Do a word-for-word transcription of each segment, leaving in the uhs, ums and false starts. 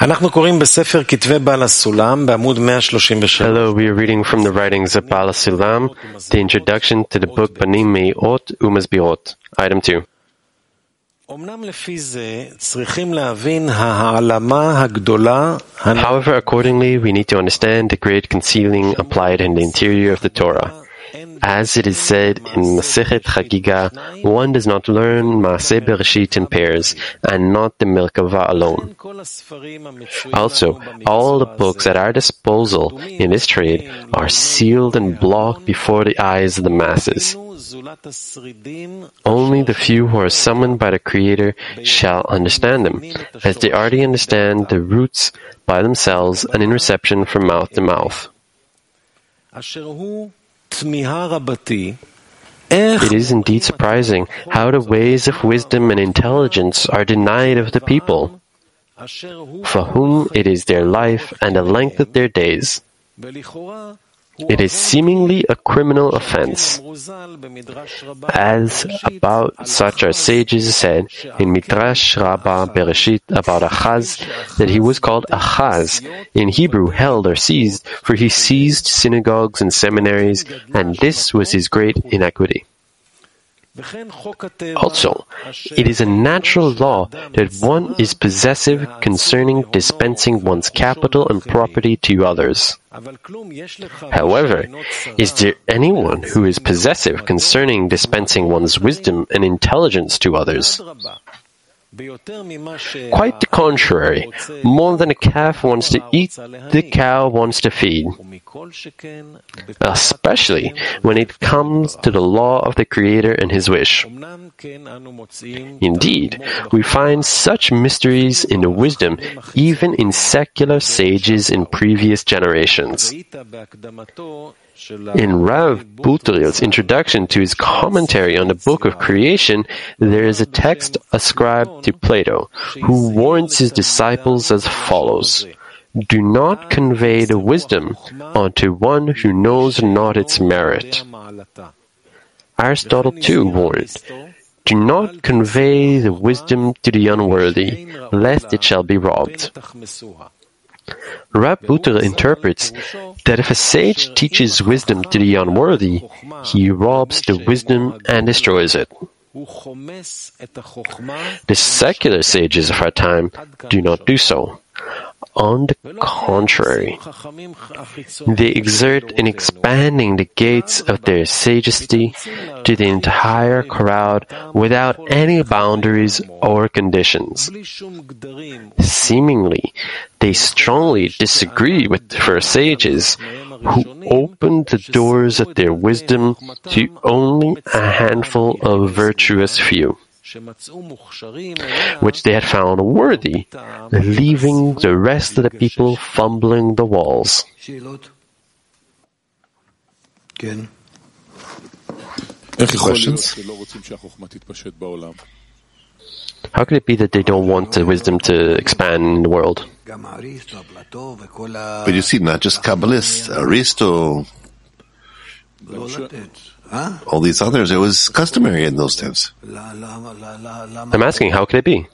אנחנו קוראים בספר כתבי בעל הסולם בעמוד מאה שלושים ושלוש. Hello, we are reading from the writings of Baal HaSulam, the introduction to the book Banim Me'ot U'Mazbirot, item two. אמנם לפי זה צריכים להבין ההעלמה הגדולה. However, accordingly, we need to understand the great concealing applied in the interior of the Torah. As it is said in Masechet Chagiga, one does not learn Maaseh Bereshit in pairs, and not the Merkava alone. Also, all the books at our disposal in this trade are sealed and blocked before the eyes of the masses. Only the few who are summoned by the Creator shall understand them, as they already understand the roots by themselves and in reception from mouth to mouth. It is indeed surprising how the ways of wisdom and intelligence are denied of the people, for whom it is their life and the length of their days. It is seemingly a criminal offense, as about such our sages said in Midrash Rabbah Bereshit about Achaz, that he was called Achaz, in Hebrew held or seized, for he seized synagogues and seminaries, and this was his great iniquity. Also, it is a natural law that one is possessive concerning dispensing one's capital and property to others. However, is there anyone who is possessive concerning dispensing one's wisdom and intelligence to others? Quite the contrary. More than a calf wants to eat, the cow wants to feed. Especially when it comes to the law of the Creator and His wish. Indeed, we find such mysteries in the wisdom even in secular sages in previous generations. In Rav Buteril's introduction to his commentary on the Book of Creation, there is a text ascribed to Plato, who warns his disciples as follows: "Do not convey the wisdom unto one who knows not its merit." Aristotle too warned, "Do not convey the wisdom to the unworthy, lest it shall be robbed." Rab Buteril interprets that if a sage teaches wisdom to the unworthy, he robs the wisdom and destroys it. The secular sages of our time do not do so. On the contrary, they exert in expanding the gates of their sagacity to the entire crowd without any boundaries or conditions. Seemingly, they strongly disagree with the first sages, who opened the doors of their wisdom to only a handful of virtuous few, which they had found worthy, leaving the rest of the people fumbling the walls. Questions? How could it be that they don't want the wisdom to expand in the world? But you see, not just Kabbalists, Aristo, all these others, it was customary in those times. I'm asking, how could it be?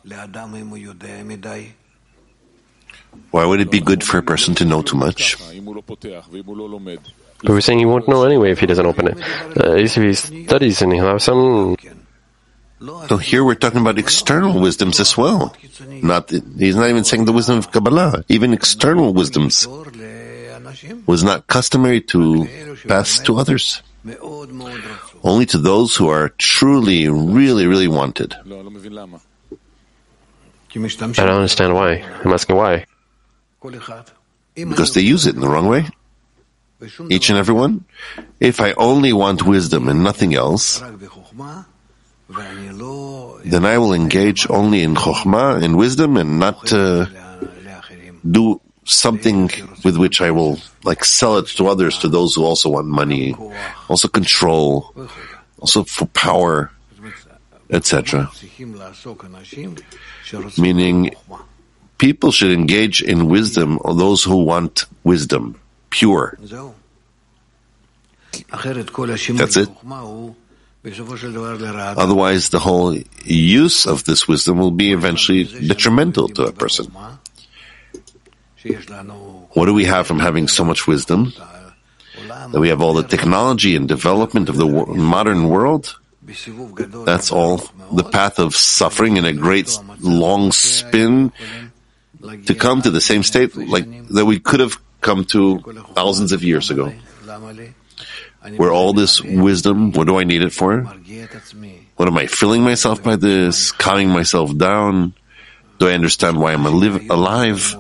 Why would it be good for a person to know too much? But we're saying he won't know anyway if he doesn't open it. Uh, if he studies and he'll have some... So here we're talking about external wisdoms as well. Not, he's not even saying the wisdom of Kabbalah. Even external wisdoms was not customary to pass to others. Only to those who are truly, really, really wanted. I don't understand why. I'm asking why. Because they use it in the wrong way. Each and every one. If I only want wisdom and nothing else, then I will engage only in chokhmah, in wisdom, and not uh, do something with which I will like sell it to others, to those who also want money, also control, also for power, et cetera. Meaning, people should engage in wisdom, or those who want wisdom, pure. That's it. Otherwise, the whole use of this wisdom will be eventually detrimental to a person. What do we have from having so much wisdom? That we have all the technology and development of the wo- modern world? That's all the path of suffering in a great long spin to come to the same state like that we could have come to thousands of years ago. Where all this wisdom, what do I need it for? What am I filling myself by this? Calming myself down? Do I understand why I'm alive? alive?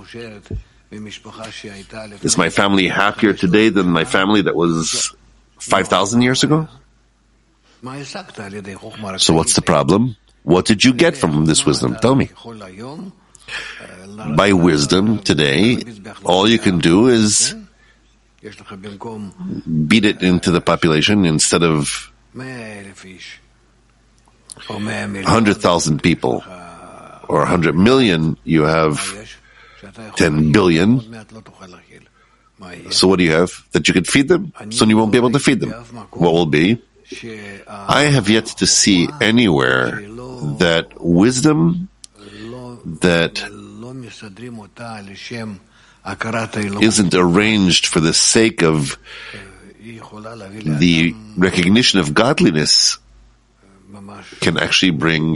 Is my family happier today than my family that was five thousand years ago? So what's the problem? What did you get from this wisdom? Tell me. By wisdom today, all you can do is beat it into the population. Instead of one hundred thousand people or one hundred million, you have ten billion. So what do you have? That you can feed them? Soon you won't be able to feed them. What will be? I have yet to see anywhere that wisdom that isn't arranged for the sake of the recognition of godliness can actually bring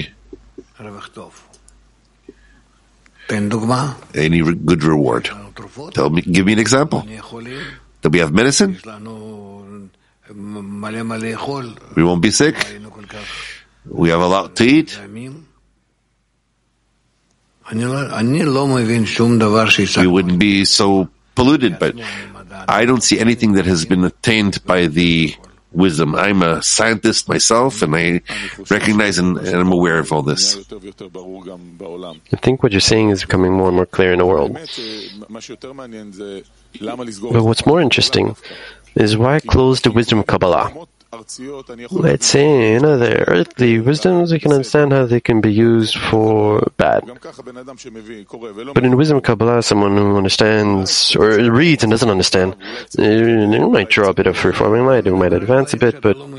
any re- good reward. Tell me, give me an example. Do we have medicine? We won't be sick. We have a lot to eat. We wouldn't be so polluted, but I don't see anything that has been attained by the wisdom. I'm a scientist myself, and I recognize and, and I'm aware of all this. I think what you're saying is becoming more and more clear in the world. But what's more interesting is why close the wisdom of Kabbalah? Let's say, you know, the earthly wisdoms, we can understand how they can be used for bad. But in the wisdom of Kabbalah, someone who understands, or reads and doesn't understand, they might draw a bit of free-forming light, they might advance a bit, but...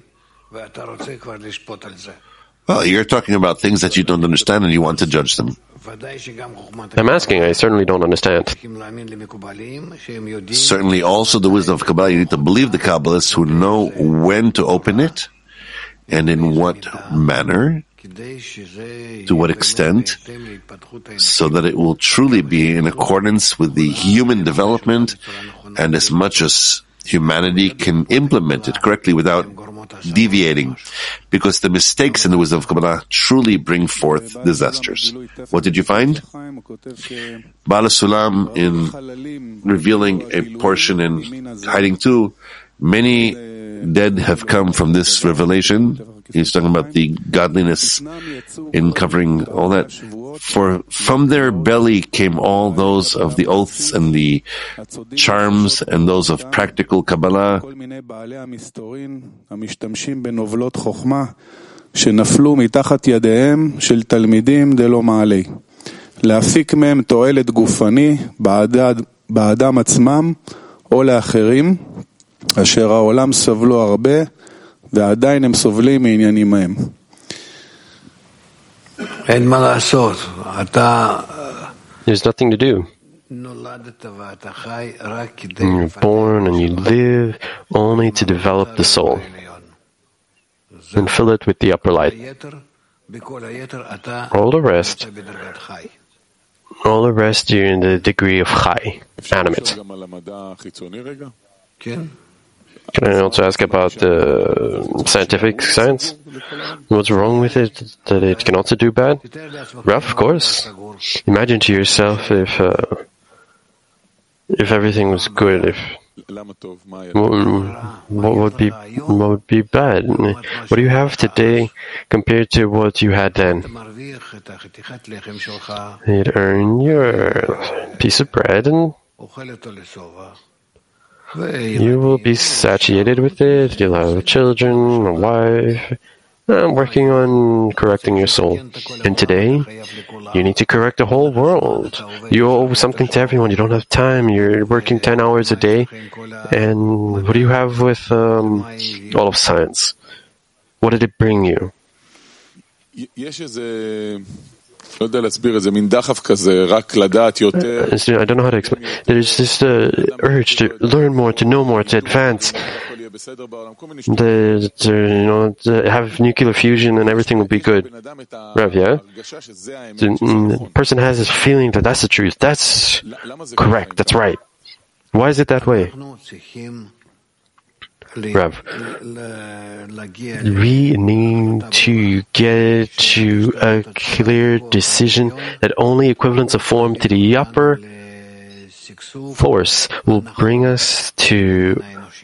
Well, you're talking about things that you don't understand and you want to judge them. I'm asking, I certainly don't understand. Certainly also the wisdom of Kabbalah, you need to believe the Kabbalists who know when to open it and in what manner, to what extent, so that it will truly be in accordance with the human development and as much as humanity can implement it correctly without deviating, because the mistakes in the wisdom of Kabbalah truly bring forth disasters. What did you find? Baal Sulam, in revealing a portion in hiding two, many dead have come from this revelation. He's talking about the godliness in covering all that. For from their belly came all those of the oaths and the charms and those of practical Kabbalah. להפיק מהם תועלת גופני בעדם עצמם או לאחרים, אשר העולם סבלו הרבה ועדיין הם סובלים מעניינים מהם. אין מה לעשות. אתה... There's nothing to do. You're born and you live only to develop the soul and fill it with the upper light. All the rest, all the rest you're in the degree of chai, animate. Can I also ask about the scientific science? What's wrong with it? That it can also do bad? Rough, of course. Imagine to yourself if uh, if everything was good. If what, what would be what would be bad? What do you have today compared to what you had then? You'd earn your piece of bread and you will be satiated with it, you'll have children, a wife. I'm working on correcting your soul. And today, you need to correct the whole world. You owe something to everyone. You don't have time. You're working ten hours a day. And what do you have with um, all of science? What did it bring you? I don't know how to explain. There's this uh, urge to learn more, to know more, to advance. The, to, you know, to have nuclear fusion and everything will be good. Rav, yeah? The, the person has this feeling that that's the truth. That's correct. That's right. Why is it that way? Rav, we need to get to a clear decision that only equivalence of form to the upper force will bring us to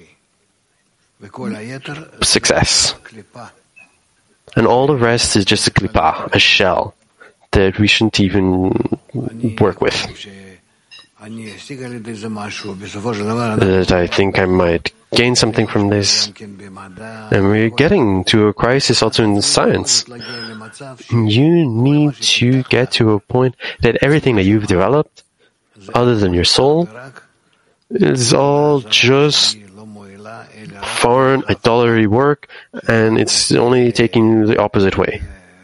success. And all the rest is just a klipa, a shell, that we shouldn't even work with. That I think I might gain something from this. And we're getting to a crisis also in science. You need to get to a point that everything that you've developed, other than your soul, is all just foreign idolatry work, and it's only taking you the opposite way.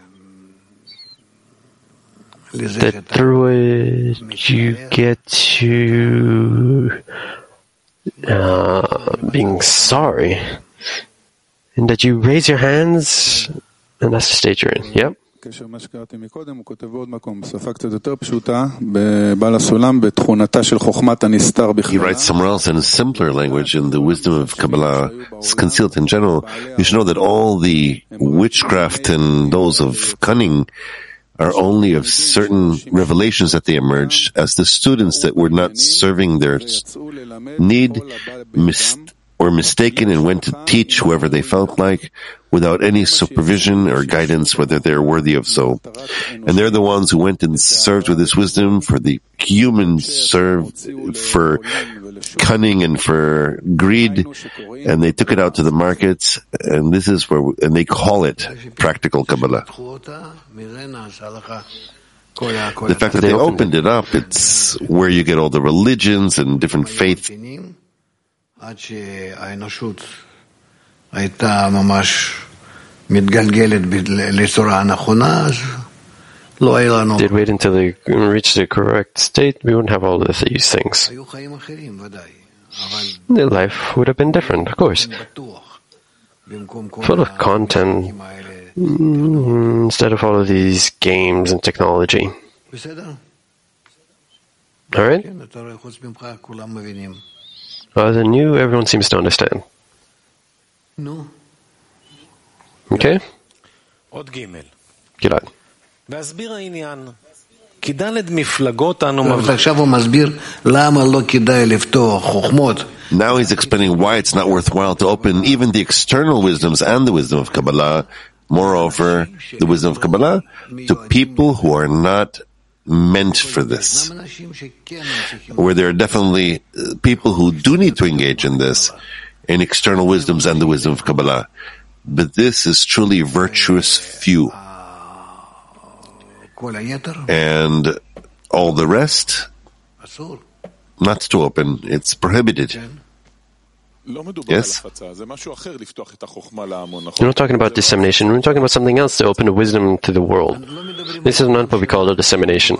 That through it you get to uh, being sorry, and that you raise your hands, and that's the state you're in. Yep. He writes somewhere else in a simpler language, in the wisdom of Kabbalah, it's concealed in general. You should know that all the witchcraft and those of cunning are only of certain revelations that they emerged as the students that were not serving their need mis- or mistaken and went to teach whoever they felt like without any supervision or guidance whether they're worthy of so. And they're the ones who went and served with this wisdom for the human served for cunning and for greed, and they took it out to the markets, and this is where, and they call it practical Kabbalah. The fact that they opened it up, it's where you get all the religions and different faiths. Did wait until they reached the correct state, we wouldn't have all of these things. Their life would have been different, of course. Full of content, instead of all of these games and technology. Alright? Other than you, everyone seems to understand. Okay? Gilad. Now he's explaining why it's not worthwhile to open even the external wisdoms and the wisdom of Kabbalah, moreover, the wisdom of Kabbalah, to people who are not meant for this. Where there are definitely people who do need to engage in this, in external wisdoms and the wisdom of Kabbalah. But this is truly virtuous few. And all the rest, not to open, it's prohibited. Yes? We're not talking about dissemination, we're talking about something else to open the wisdom to the world. This is not what we call a dissemination.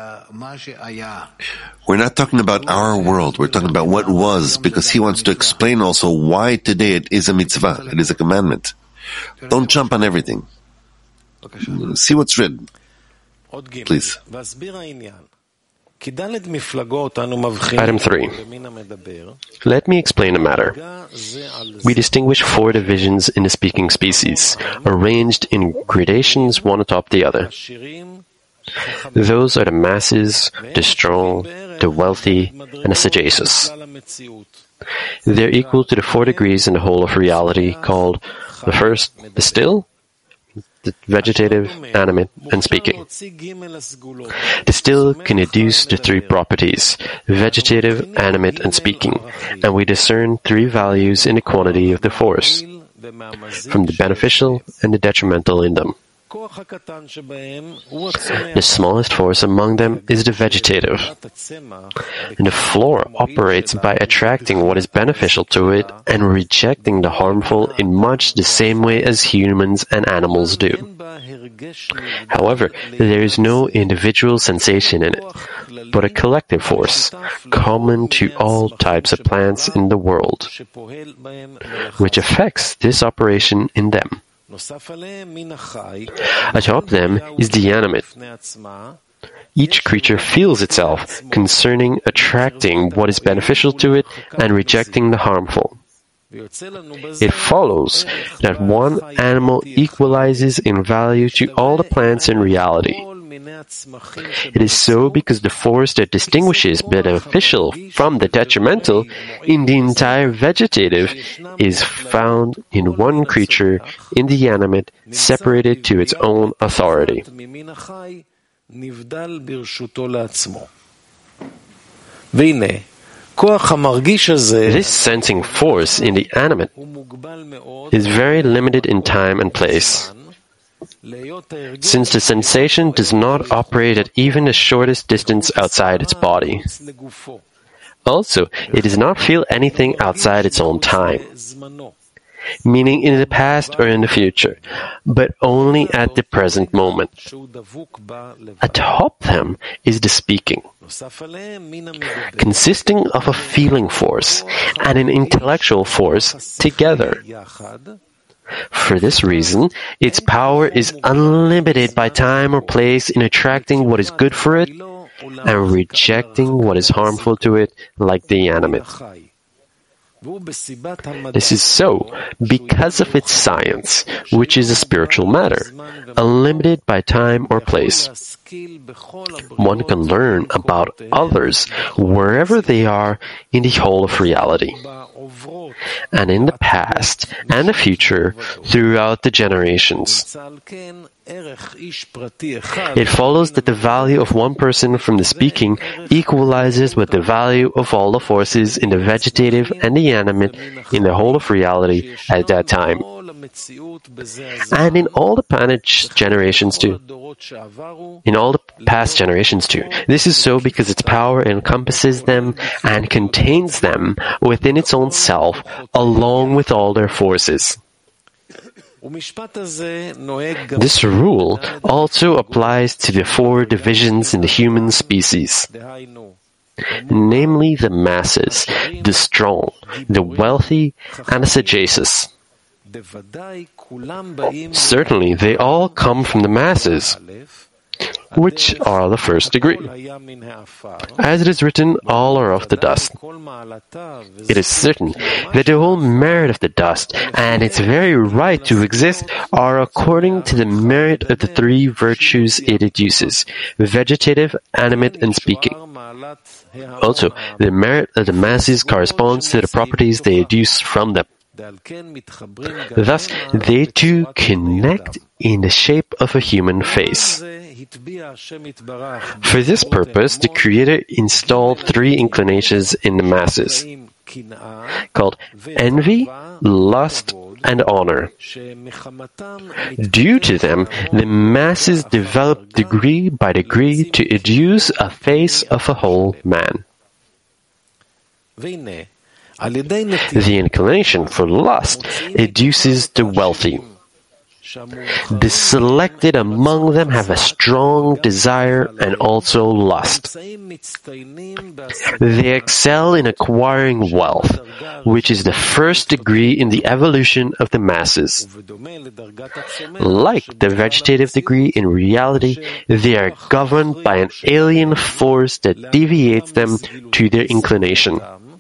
We're not talking about our world, we're talking about what was, because he wants to explain also why today it is a mitzvah, it is a commandment. Don't jump on everything. See what's written. Please. Item three. Let me explain the matter. We distinguish four divisions in the speaking species, arranged in gradations one atop the other. Those are the masses, the strong, the wealthy, and the sagacious. They are equal to the four degrees in the whole of reality, called the first, the still, the vegetative, animate, and speaking. The still can deduce the three properties, vegetative, animate, and speaking, and we discern three values in the quantity of the force, from the beneficial and the detrimental in them. The smallest force among them is the vegetative, and the floor operates by attracting what is beneficial to it and rejecting the harmful in much the same way as humans and animals do. However, there is no individual sensation in it, but a collective force, common to all types of plants in the world, which affects this operation in them. Atop them is the animate. Each creature feels itself concerning attracting what is beneficial to it and rejecting the harmful. It follows that one animal equalizes in value to all the plants in reality. It is so because the force that distinguishes beneficial from the detrimental in the entire vegetative is found in one creature, in the animate, separated to its own authority. This sensing force in the animate is very limited in time and place, since the sensation does not operate at even the shortest distance outside its body. Also, it does not feel anything outside its own time, meaning in the past or in the future, but only at the present moment. Atop them is the speaking, consisting of a feeling force and an intellectual force together. For this reason, its power is unlimited by time or place in attracting what is good for it and rejecting what is harmful to it, like the animate. This is so because of its science, which is a spiritual matter, unlimited by time or place. One can learn about others wherever they are in the whole of reality, and in the past and the future throughout the generations. It follows that the value of one person from the speaking equalizes with the value of all the forces in the vegetative and the animate in the whole of reality at that time, and in all the planet generations too. In all the past generations too. This is so because its power encompasses them and contains them within its own self, along with all their forces. This rule also applies to the four divisions in the human species, namely the masses, the strong, the wealthy, and the sagacious. Certainly, they all come from the masses, which are the first degree. As it is written, all are of the dust. It is certain that the whole merit of the dust and its very right to exist are according to the merit of the three virtues it educes: vegetative, animate, and speaking. Also, the merit of the masses corresponds to the properties they educe from them. Thus, they too connect in the shape of a human face. For this purpose, the Creator installed three inclinations in the masses, called envy, lust, and honor. Due to them, the masses develop degree by degree to educe a face of a whole man. The inclination for lust educes the wealthy. The selected among them have a strong desire and also lust. They excel in acquiring wealth, which is the first degree in the evolution of the masses. Like the vegetative degree, in reality, they are governed by an alien force that deviates them to their inclination.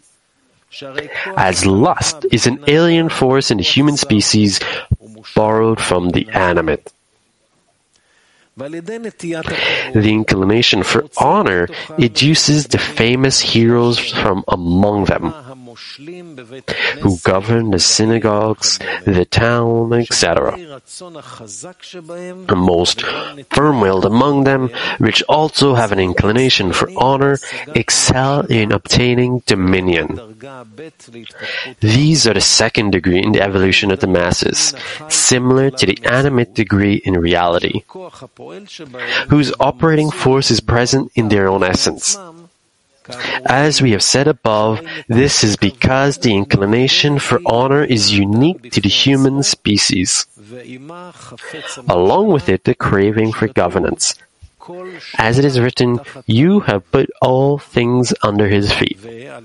As lust is an alien force in the human species borrowed from the animate. The inclination for honor educes the famous heroes from among them, who govern the synagogues, the town, et cetera. The most firm-willed among them, which also have an inclination for honor, excel in obtaining dominion. These are the second degree in the evolution of the masses, similar to the animate degree in reality, whose operating force is present in their own essence. As we have said above, this is because the inclination for honor is unique to the human species. Along with it, the craving for governance. As it is written, you have put all things under his feet.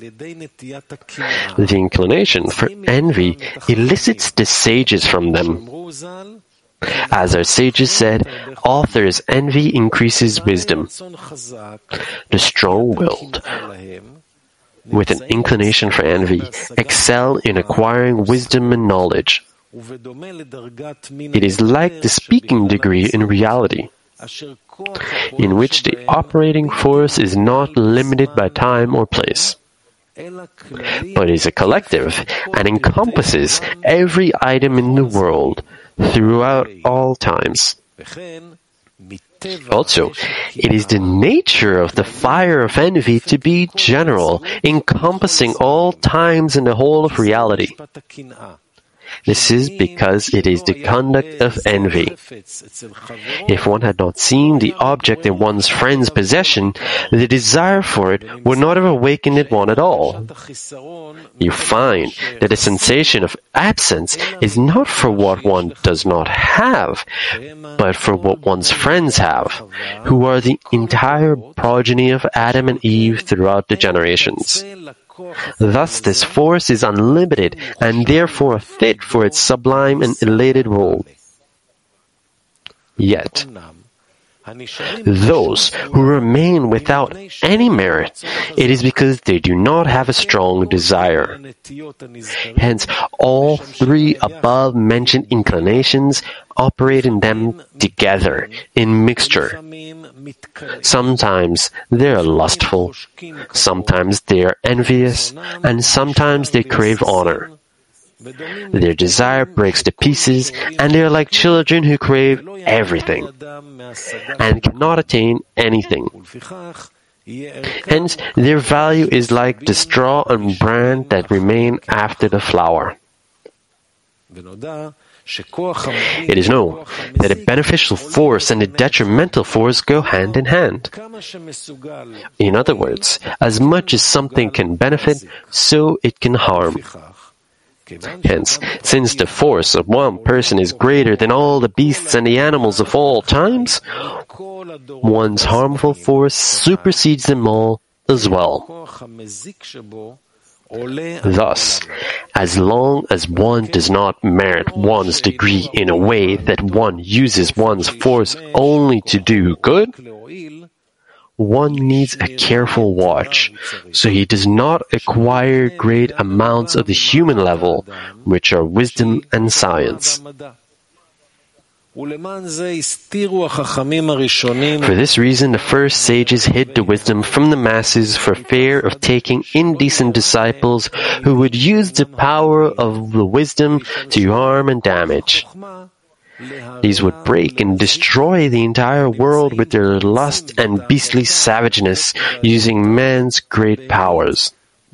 The inclination for envy elicits the sages from them. As our sages said, author's envy increases wisdom. The strong-willed, with an inclination for envy, excel in acquiring wisdom and knowledge. It is like the speaking degree in reality, in which the operating force is not limited by time or place, but is a collective and encompasses every item in the world throughout all times. Also, it is the nature of the fire of envy to be general, encompassing all times and the whole of reality. This is because it is the conduct of envy. If one had not seen the object in one's friend's possession, the desire for it would not have awakened in one at all. You find that the sensation of absence is not for what one does not have, but for what one's friends have, who are the entire progeny of Adam and Eve throughout the generations. Thus, this force is unlimited and therefore fit for its sublime and elated role. Yet, those who remain without any merit, it is because they do not have a strong desire. Hence, all three above-mentioned inclinations operate in them together, in mixture. Sometimes they are lustful, sometimes they are envious, and sometimes they crave honor. Their desire breaks to pieces, and they are like children who crave everything and cannot attain anything. Hence, their value is like the straw and bran that remain after the flower. It is known that a beneficial force and a detrimental force go hand in hand. In other words, as much as something can benefit, so it can harm. Hence, since the force of one person is greater than all the beasts and the animals of all times, one's harmful force supersedes them all as well. Thus, as long as one does not merit one's degree in a way that one uses one's force only to do good, one needs a careful watch, so he does not acquire great amounts of the human level, which are wisdom and science. For this reason, the first sages hid the wisdom from the masses for fear of taking indecent disciples who would use the power of the wisdom to harm and damage. These would break and destroy the entire world with their lust and beastly savageness, using man's great powers.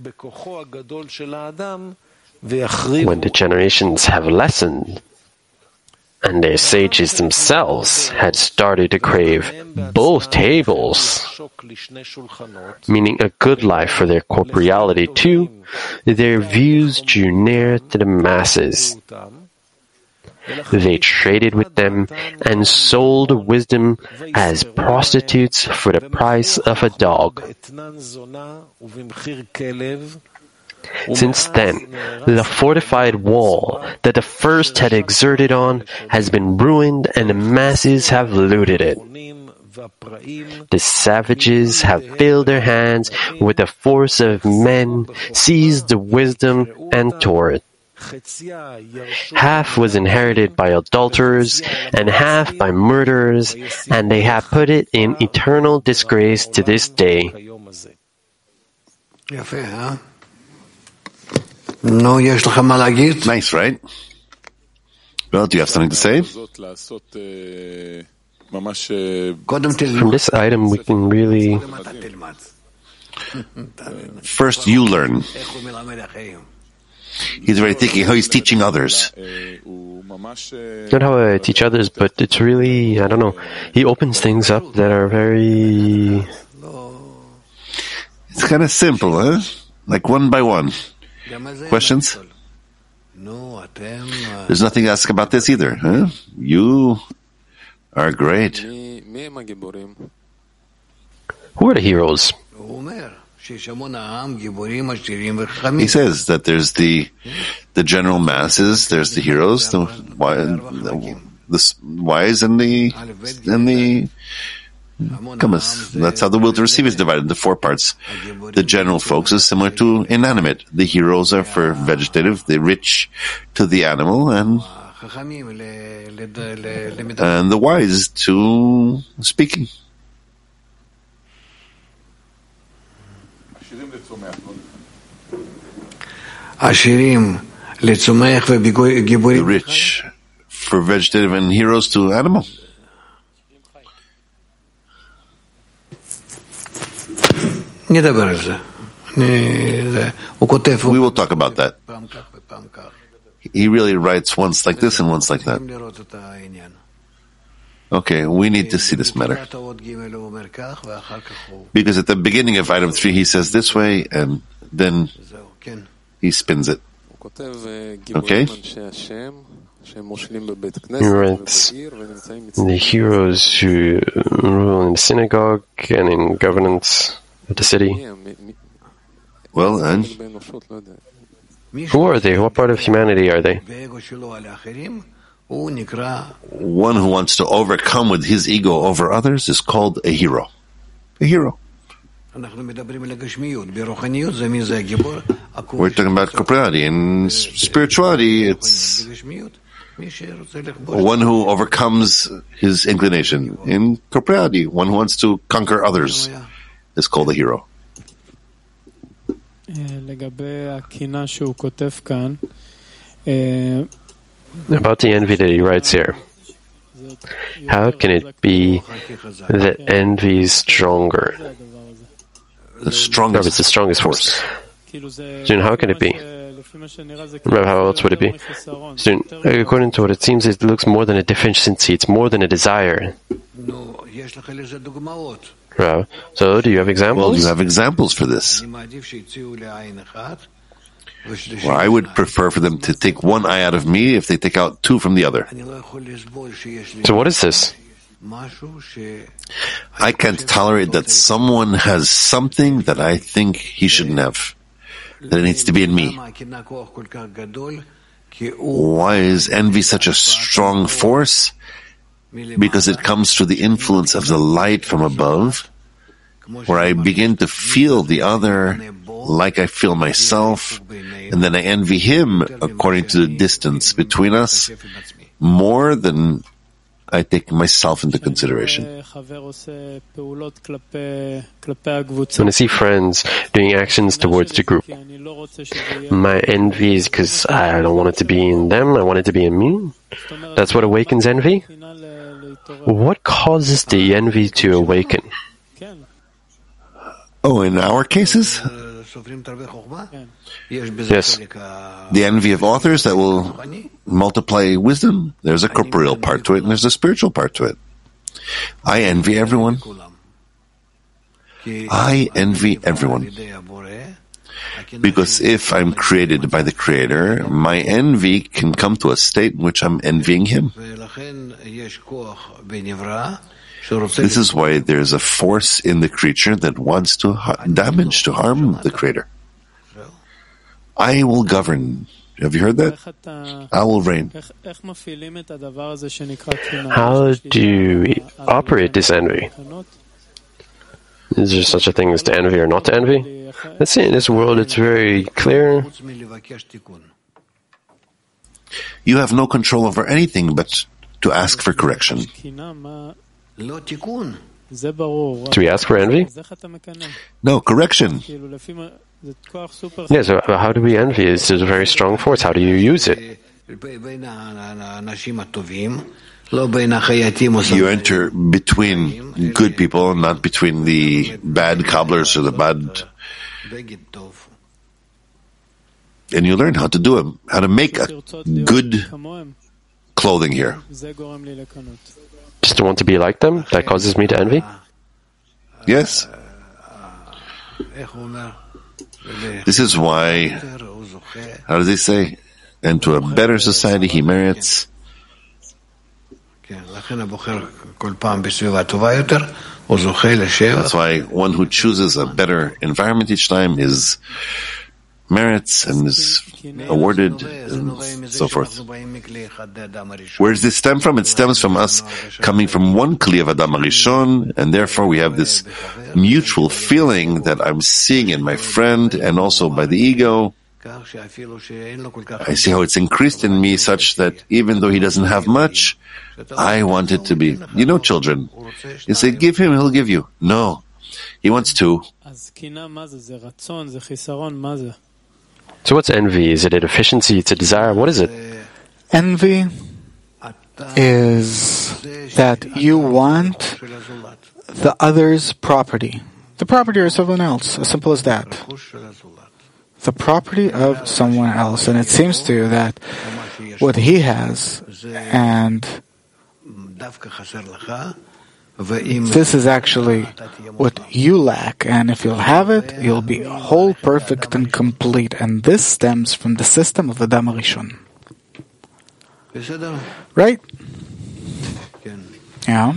When the generations have lessened, and their sages themselves had started to crave both tables, meaning a good life for their corporeality too, their views drew near to the masses. They traded with them and sold wisdom as prostitutes for the price of a dog. Since then, the fortified wall that the first had exerted on has been ruined and the masses have looted it. The savages have filled their hands with the force of men, seized the wisdom, and tore it. Half was inherited by adulterers, and half by murderers, and they have put it in eternal disgrace to this day. Nice, right? Well, do you have something to say? From this item, we can really... First, you learn. He's already thinking how he's teaching others. Not how I teach others, but it's really, I don't know, he opens things up that are very... It's kind of simple, huh? Like one by one. Questions? There's nothing to ask about this either, huh? You are great. Who are the heroes? He says that there's the the general masses, there's the heroes, the, the, the wise, and the and the kamas. That's how the will to receive is divided into four parts. The general folks is similar to inanimate. The heroes are for vegetative, the rich to the animal, and and the wise to speaking. The rich for vegetative and heroes to animal. We will talk about that. He really writes once like this and once like that. Okay, we need to see this matter. Because at the beginning of item three, he says this way, and then he spins it. Okay? He writes, the heroes who rule in the synagogue and in governance of the city. Well, and? Who are they? What part of humanity are they? One who wants to overcome with his ego over others is called a hero. A hero. We're talking about corporeality. In spirituality, it's one who overcomes his inclination. In corporeality, one who wants to conquer others is called a hero. About the envy that he writes here, how can it be that envy is stronger? The strongest. No, it's the strongest force. Student, how can it be? How else would it be? Student, according to what it seems, it looks more than a deficiency, it's more than a desire. Right. So, do you have examples? Well, you have examples for this. Well, I would prefer for them to take one eye out of me if they take out two from the other. So what is this? I can't tolerate that someone has something that I think he shouldn't have, that it needs to be in me. Why is envy such a strong force? Because it comes through the influence of the light from above, where I begin to feel the other like I feel myself, and then I envy him according to the distance between us, more than I take myself into consideration. When I see friends doing actions towards the group, my envy is because I don't want it to be in them, I want it to be in me. That's what awakens envy? What causes the envy to awaken? Oh, in our cases? Yes. The envy of authors that will multiply wisdom. There's a corporeal part to it and there's a spiritual part to it. I envy everyone. I envy everyone. Because if I'm created by the Creator, my envy can come to a state in which I'm envying Him. This is why there's a force in the creature that wants to ha- damage, to harm the Creator. I will govern. Have you heard that? I will reign. How do you operate this envy? Is there such a thing as to envy or not to envy? Let's say in this world it's very clear. You have no control over anything but to ask for correction. Do we ask for envy? No, correction. Yes, so how do we envy? It's a very strong force. How do you use it? You enter between good people, not between the bad cobblers or the bad. And you learn how to do it, how to make a good clothing here. Just to want to be like them, that causes me to envy? Yes. This is why, how does he say? And to a better society he merits. That's why one who chooses a better environment each time is merits and is awarded and so forth. Where does this stem from? It stems from us coming from one Kli of Adam HaRishon, and therefore we have this mutual feeling that I'm seeing in my friend and also by the ego. I see how it's increased in me such that even though he doesn't have much, I want it to be. You know children. You say, give him, he'll give you. No. He wants two. So what's envy? Is it a deficiency? It's a desire? What is it? Envy is that you want the other's property. The property of someone else. As simple as that. The property of someone else. And it seems to you that what he has and this is actually what you lack, and if you'll have it, you'll be whole, perfect, and complete. And this stems from the system of Adam HaRishon. Right? Yeah.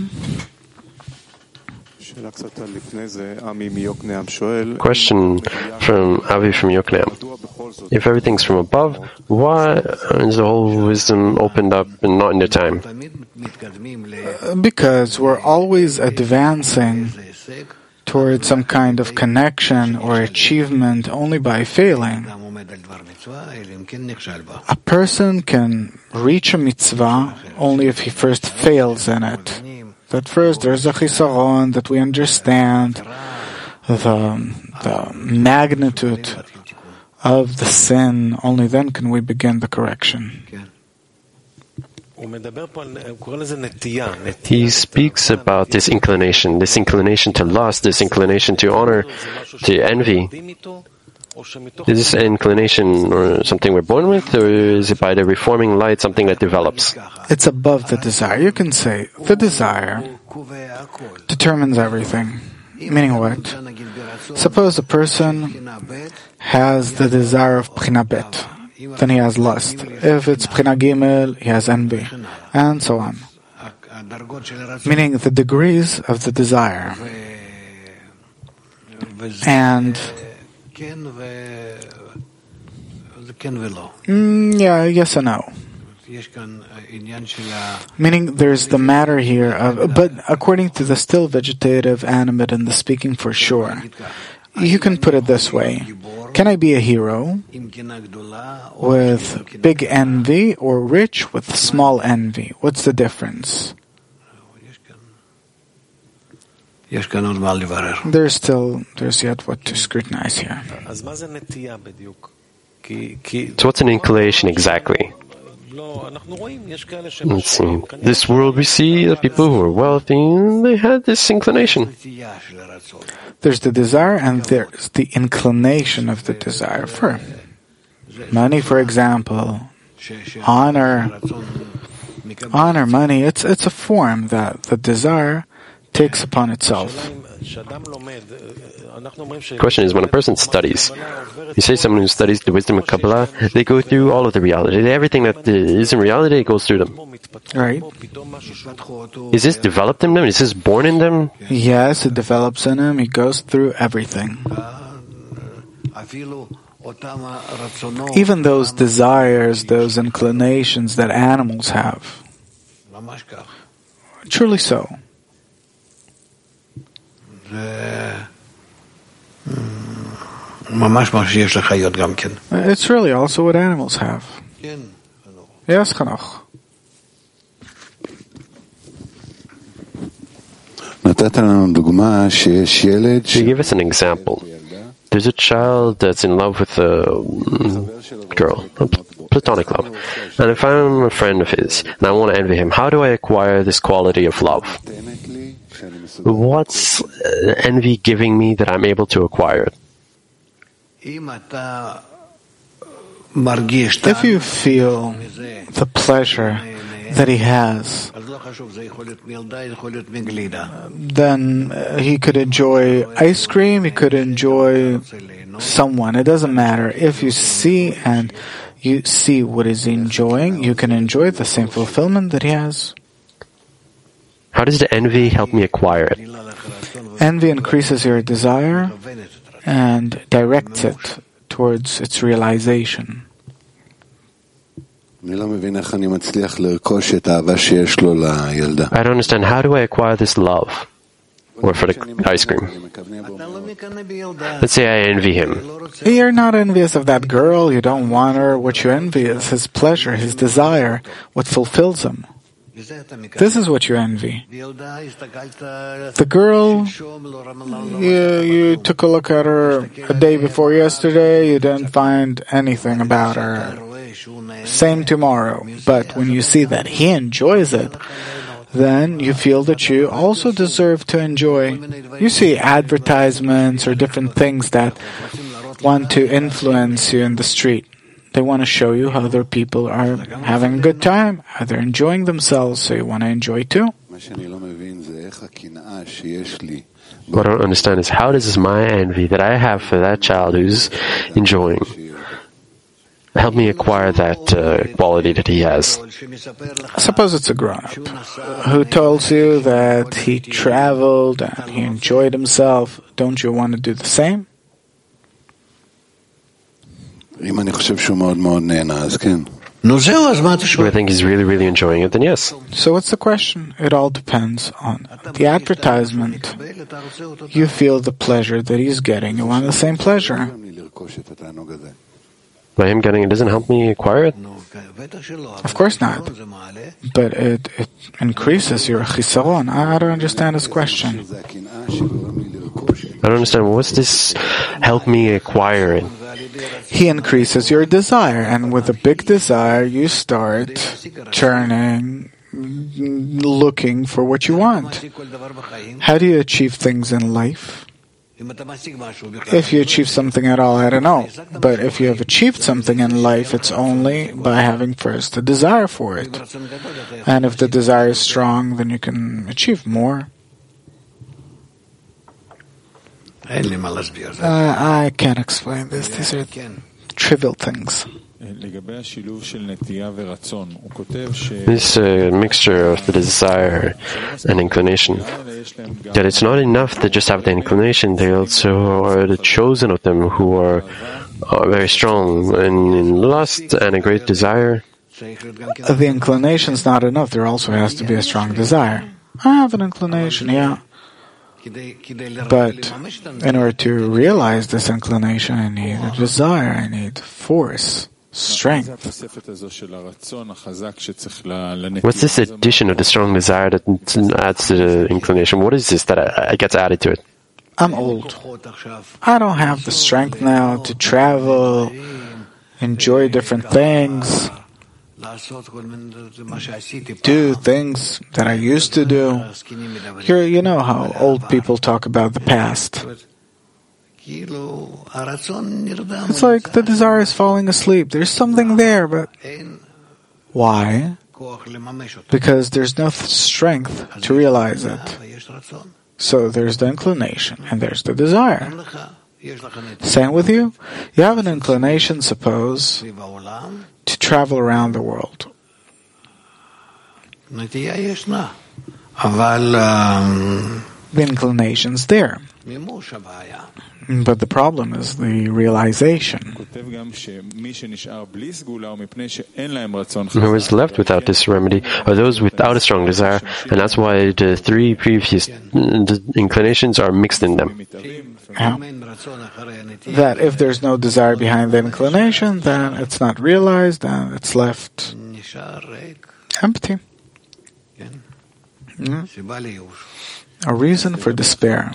Question from Avi from Yokneam. If everything's from above, why is the whole wisdom opened up and not in the time? Because we're always advancing towards some kind of connection or achievement only by failing. A person can reach a mitzvah only if he first fails in it. That first there's a chisaron, that we understand the, the magnitude of the sin, only then can we begin the correction. He speaks about this inclination, this inclination to lust, this inclination to honor, to envy. Is this an inclination or something we're born with, or is it by the reforming light something that develops? It's above the desire. You can say the desire determines everything. Meaning what? Suppose a person has the desire of Bchina Bet, then he has lust. If it's Bchina Gimel, he has envy, and so on. Meaning the degrees of the desire. And mm, yeah, yes and no. Meaning there's the matter here of, but according to the still vegetative, animate, and the speaking for sure, you can put it this way. Can I be a hero with big envy or rich with small envy? What's the difference? There's still, there's yet what to scrutinize here. So what's an inclination exactly? Let's see. This world we see the people who are wealthy, they had this inclination. There's the desire and there's the inclination of the desire for money, for example, honor, honor, money. It's it's a form that the desire takes upon itself. The question is, when a person studies, you say someone who studies the wisdom of Kabbalah, they go through all of the reality. Everything that is in reality goes through them. Right. Is this developed in them? Is this born in them? Yes, it develops in him. He goes through everything. Even those desires, those inclinations that animals have. Truly so. It's really also what animals have. Yes, Hanoch. You give us an example. There's a child that's in love with a girl, a platonic love. And if I'm a friend of his and I want to envy him, how do I acquire this quality of love? What's envy giving me that I'm able to acquire it? If you feel the pleasure that he has, then uh, he could enjoy ice cream, he could enjoy someone. It doesn't matter. If you see and you see what he's enjoying, you can enjoy the same fulfillment that he has. How does the envy help me acquire it? Envy increases your desire and directs it towards its realization. I don't understand. How do I acquire this love? Or for the ice cream. Let's say I envy him. You're not envious of that girl. You don't want her. What you envy is his pleasure, his desire, what fulfills him. This is what you envy. The girl, you, you took a look at her a day before yesterday, you didn't find anything about her. Same tomorrow. But when you see that he enjoys it, then you feel that you also deserve to enjoy. You see advertisements or different things that want to influence you in the street. They want to show you how other people are having a good time, how they're enjoying themselves, so you want to enjoy too. What I don't understand is how does my envy that I have for that child who's enjoying help me acquire that uh, quality that he has? Suppose it's a grown-up who tells you that he traveled and he enjoyed himself. Don't you want to do the same? If I think he's really, really enjoying it, then yes. So what's the question? It all depends on the advertisement. You feel the pleasure that he's getting. You want the same pleasure. By him getting it doesn't help me acquire it? Of course not. But it, it increases your chisaron. I don't understand this question. I don't understand. What's this help me acquire it? He increases your desire, and with a big desire, you start turning, looking for what you want. How do you achieve things in life? If you achieve something at all, I don't know. But if you have achieved something in life, it's only by having first a desire for it. And if the desire is strong, then you can achieve more. Uh, I can't explain this. These are trivial things. This uh, mixture of the desire and inclination, that it's not enough to just have the inclination, they also are the chosen of them who are, are very strong in, in lust and a great desire. The inclination's not enough. There also has to be a strong desire. I have an inclination, yeah. But in order to realize this inclination, I need a desire, I need force, strength. What's this addition of the strong desire that adds to the inclination? What is this that gets added to it? I'm old. I don't have the strength now to travel, enjoy different things, do things that I used to do. Here, you know how old people talk about the past. It's like the desire is falling asleep. There's something there, but why? Because there's no strength to realize it. So there's the inclination, and there's the desire. Same with you. You have an inclination, suppose, to travel around the world. The inclination's there. But the problem is the realization. Who is left without this remedy are those without a strong desire, and that's why the three previous inclinations are mixed in them. Yeah. That if there's no desire behind the inclination, then it's not realized, and it's left Empty. Mm. A reason for despair.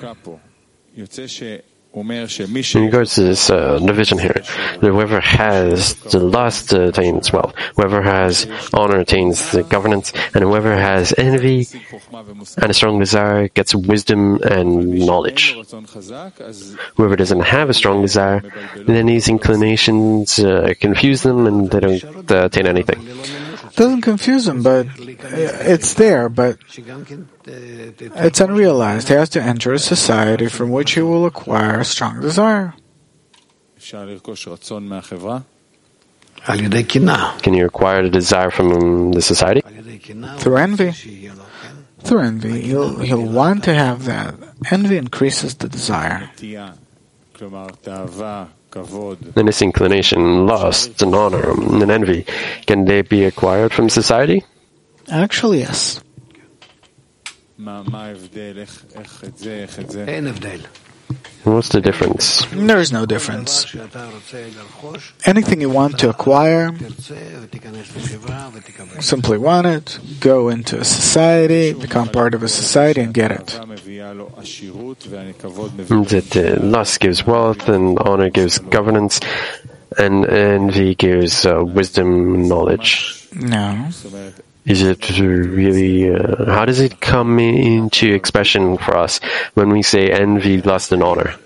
In regards to this uh, division here, whoever has the lust uh, attains wealth, whoever has honor attains the governance, and whoever has envy and a strong desire gets wisdom and knowledge. Whoever doesn't have a strong desire, then these inclinations uh, confuse them and they don't uh, attain anything. It doesn't confuse him, but it's there, but it's unrealized. He has to enter a society from which he will acquire a strong desire. Can you acquire the desire from the society? Through envy. Through envy. He'll, he'll want to have that. Envy increases the desire. Then this inclination, lust, and honor, and envy, can they be acquired from society? Actually, yes. What's the difference? There is no difference. Anything you want to acquire, simply want it, go into a society, become part of a society, and get it. That uh, lust gives wealth, and honor gives governance, and envy gives uh, wisdom and knowledge. No. Is it really, uh, how does it come into expression for us when we say envy, lust, and honor?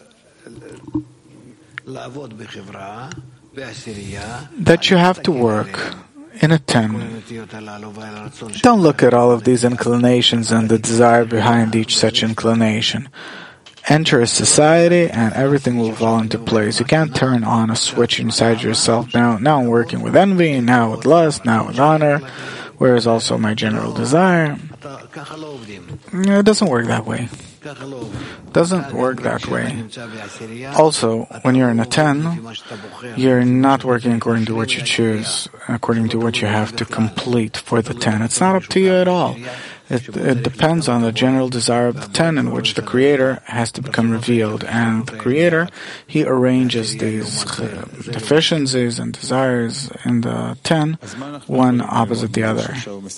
That you have to work in a ten. Don't look at all of these inclinations and the desire behind each such inclination. Enter a society and everything will fall into place. You can't turn on a switch inside yourself. Now, now I'm working with envy, now with lust, now with honor. Where is also my general desire? It doesn't work that way. It doesn't work that way. Also, when you're in a ten, you're not working according to what you choose, according to what you have to complete for the ten. It's not up to you at all. It, it depends on the general desire of the ten in which the Creator has to become revealed. And the Creator, He arranges these uh, deficiencies and desires in the ten, one opposite the other.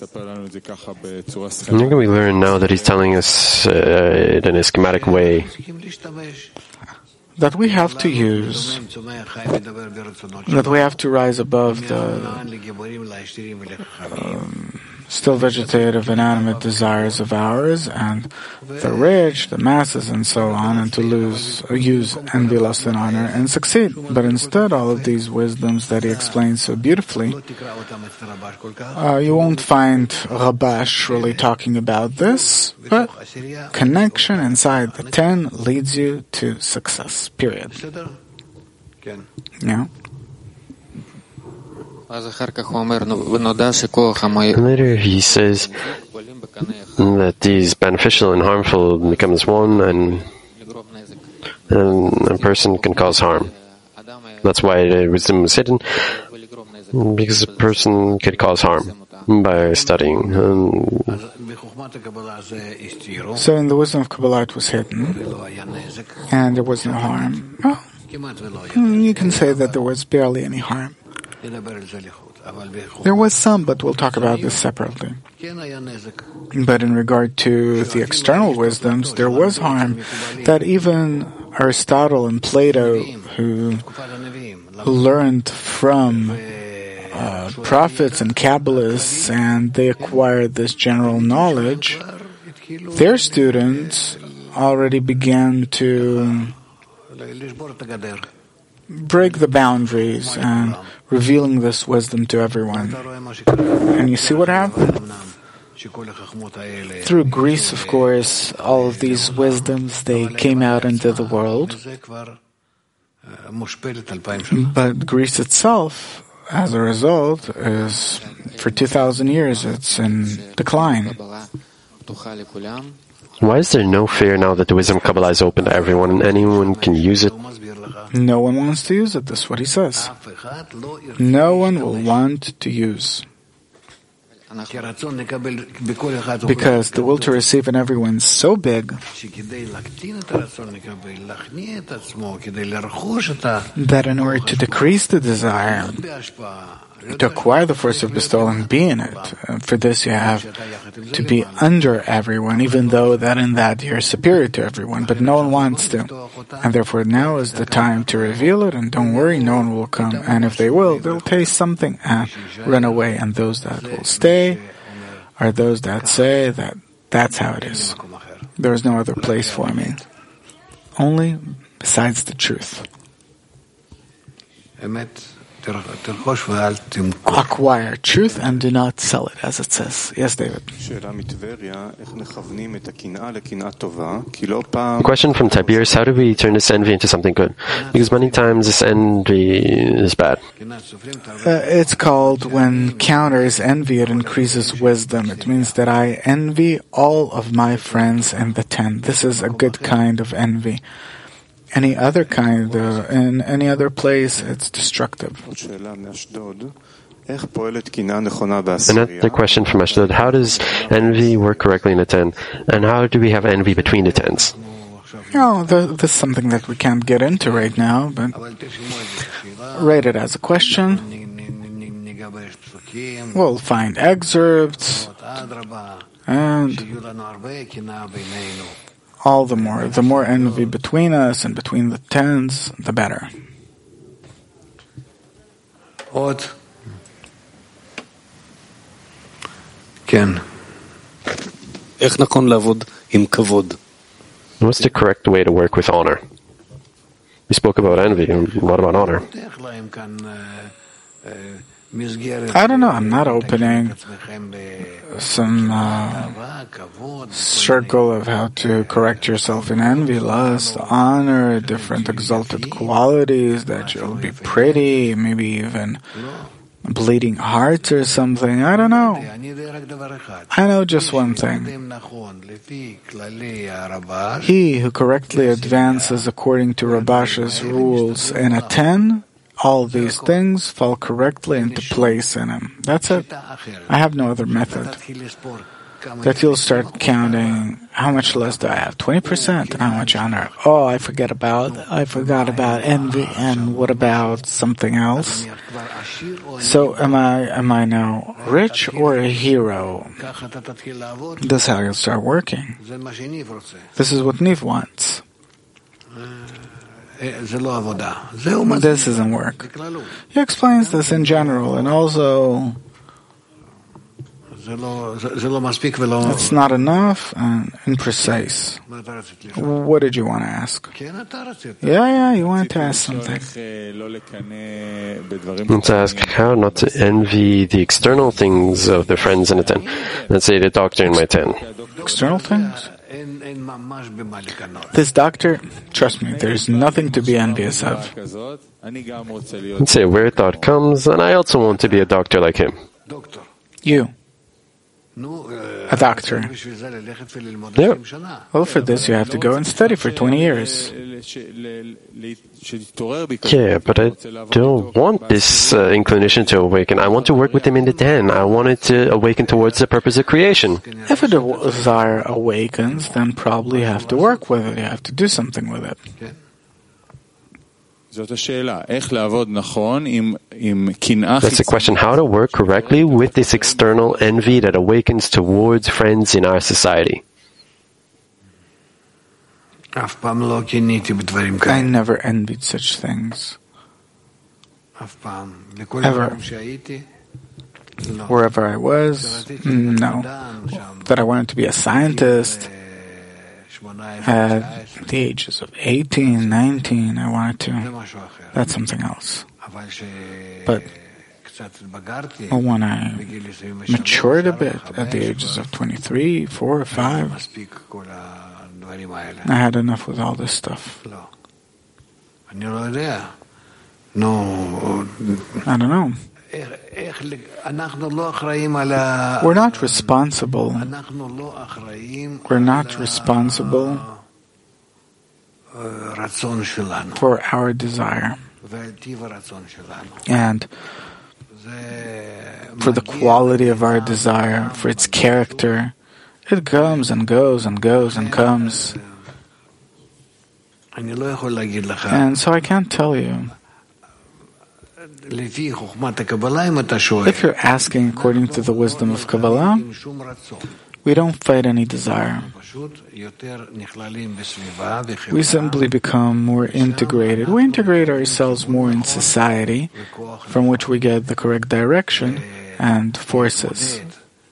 How can we learn now that He's telling us uh, it in a schematic way? That we have to use, that we have to rise above the um, still vegetative, inanimate desires of ours, and the rich, the masses, and so on, and to lose, use envy, lust, and honor, and succeed. But instead, all of these wisdoms that he explains so beautifully, uh, you won't find Rabash really talking about this, but connection inside the ten leads you to success, period. Yeah. Later he says that these beneficial and harmful becomes one, and, and a person can cause harm. That's why the wisdom is hidden, because a person could cause harm by studying. Um, so in the wisdom of Kabbalah it was hidden, and there was no harm. Well, you can say that there was barely any harm. There was some, but we'll talk about this separately. But in regard to the external wisdoms, there was harm that even Aristotle and Plato, who, who learned from uh, prophets and Kabbalists, and they acquired this general knowledge, their students already began to break the boundaries and revealing this wisdom to everyone. And you see what happened? Through Greece, of course, all of these wisdoms, they came out into the world. But Greece itself, as a result, is, for two thousand years, it's in decline. Why is there no fear now that the wisdom of Kabbalah is open to everyone and anyone can use it? No one wants to use it, that's what he says. No one will want to use. Because the will to receive in everyone's so big that in order to decrease the desire, to acquire the force of bestowal and be in it, for this you have to be under everyone, even though that in that you're superior to everyone, but no one wants to. And therefore now is the time to reveal it, and don't worry, no one will come. And if they will, they'll taste something and run away. And those that will stay are those that say that that's how it is. There is no other place for me, only besides the truth. Acquire truth and do not sell it, as it says. Yes, David. A question from Tiberius: how do we turn this envy into something good? Because many times this envy is bad. Uh, it's called, when counters envy, it increases wisdom. It means that I envy all of my friends in the ten. This is a good kind of envy. Any other kind, uh, in any other place, it's destructive. Another question from Ashdod: how does envy work correctly in a ten? And how do we have envy between the tens? No, this is something that we can't get into right now, but rate it as a question. We'll find excerpts, and all the more, the more envy between us and between the tens, the better. What? Ken. What's the correct way to work with honor? We spoke about envy. What about honor? I don't know. I'm not opening some uh, circle of how to correct yourself in envy, lust, honor, different exalted qualities, that you'll be pretty, maybe even bleeding hearts or something. I don't know. I know just one thing. He who correctly advances according to Rabash's rules in a ten, all these things fall correctly into place in him. That's it. I have no other method. That you'll start counting, how much less do I have? twenty percent. And how much honor? Oh, I forget about, I forgot about envy. And what about something else? So am I, am I now rich or a hero? This is how you'll start working. This is what Niv wants. This isn't work. He explains this in general, and also it's not enough and imprecise. What did you want to ask? Yeah, yeah, you wanted to ask something. Let's ask how not to envy the external things of the friends in a ten. Let's say the doctor in my ten. External things? This doctor, trust me, there's nothing to be envious of. Let's say a weird thought comes, and I also want to be a doctor like him. You. A doctor. Yeah. Well, for this you have to go and study for twenty years. Yeah, but I don't want this uh, inclination to awaken. I want to work with him in the ten. I want it to awaken towards the purpose of creation. If a desire awakens, then probably you have to work with it. You have to do something with it. That's the question, how to work correctly with this external envy that awakens towards friends in our society. I never envied such things. Ever. Wherever I was, no. That I wanted to be a scientist. At the ages of eighteen, nineteen, I wanted to. That's something else. But when I matured a bit, at the ages of twenty-three, four, or five, I had enough with all this stuff. I don't know. We're not responsible. We're not responsible for our desire. And for the quality of our desire, for its character. It comes and goes and goes and comes. And so I can't tell you. If you're asking according to the wisdom of Kabbalah, we don't fight any desire. We simply become more integrated. We integrate ourselves more in society, from which we get the correct direction and forces.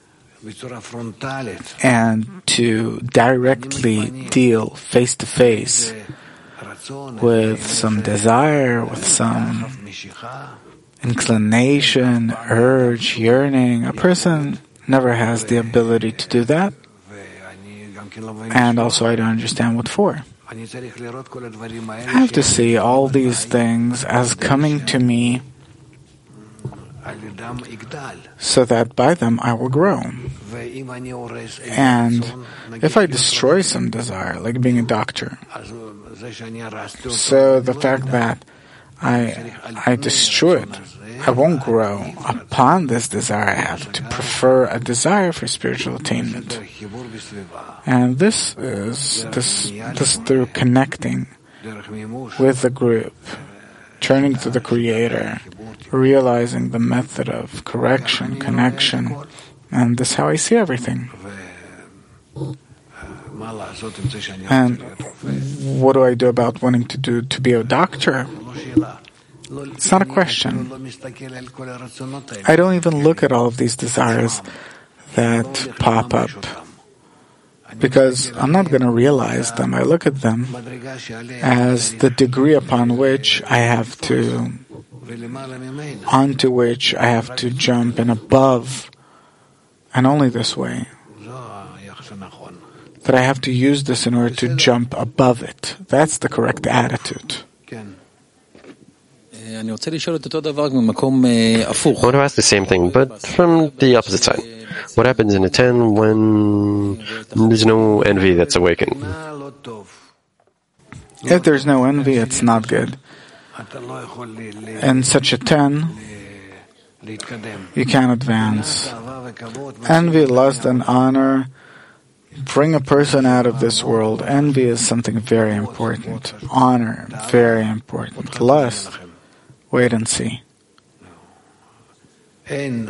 And to directly deal face to face with some desire, with some inclination, urge, yearning. A person never has the ability to do that. And also I don't understand what for. I have to see all these things as coming to me so that by them I will grow. And if I destroy some desire, like being a doctor, so the fact that I I destroy it, I won't grow. Upon this desire, I have to prefer a desire for spiritual attainment. And this is this this through connecting with the group, turning to the Creator, realizing the method of correction, connection, and this is how I see everything. And what do I do about wanting to do to be a doctor? It's not a question. I don't even look at all of these desires that pop up because I'm not going to realize them. I look at them as the degree upon which I have to, onto which I have to jump and above, and only this way. That I have to use this in order to jump above it. That's the correct attitude. I want to ask the same thing, but from the opposite side. What happens in a ten when there's no envy that's awakened? If there's no envy, it's not good. In such a ten, you can't advance. Envy, lust, and honor bring a person out of this world. Envy is something very important. Honor, very important. Lust, wait and see. The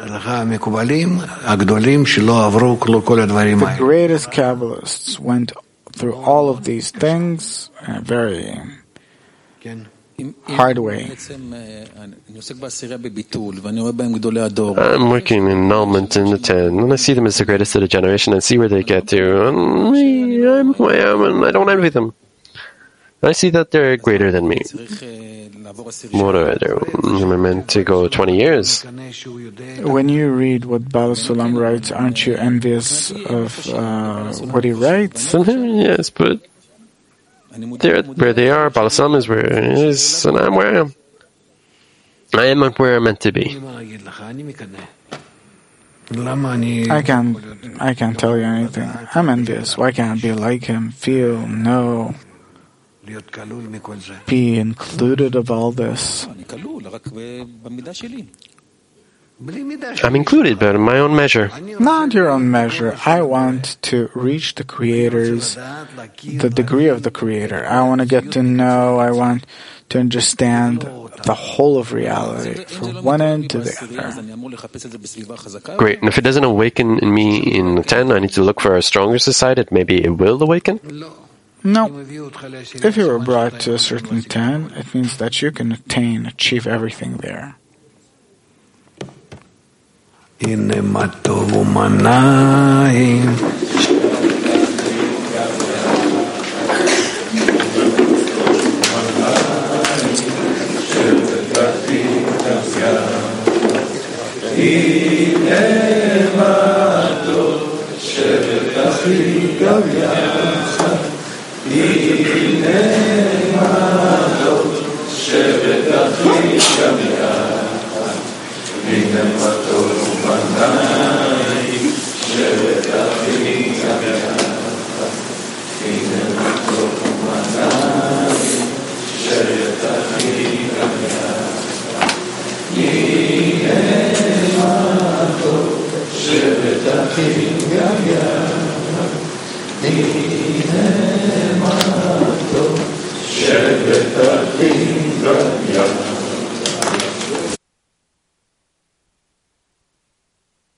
greatest Kabbalists went through all of these things in a very hard way. I'm working in annulment in the ten, and I see them as the greatest of the generation and see where they get to. And me, I'm who I am, and I don't envy them. I see that they're greater than me. What do I do? Am I meant to go twenty years? When you read what Baal Sulam writes, aren't you envious of uh, what he writes? Yes, but they're where they are. Baal Sulam is where he is, and I'm where I am. I am where I'm meant to be. I can't, I can't tell you anything. I'm envious. Why can't I be like him? Feel, know, be included of all this? I'm included, but in my own measure. Not your own measure. I want to reach the Creator's, the degree of the Creator. I want to get to know, I want to understand the whole of reality, from one end to the other. Great. And if it doesn't awaken in me in the ten, I need to look for a stronger side that maybe it will awaken? No. If you were brought to a certain ten, it means that you can attain, achieve everything there. הנה מה טוב ומנעים הנה מה טוב שבטחי גם יחד הנה מה טוב שבטחי גם יחד הנה מה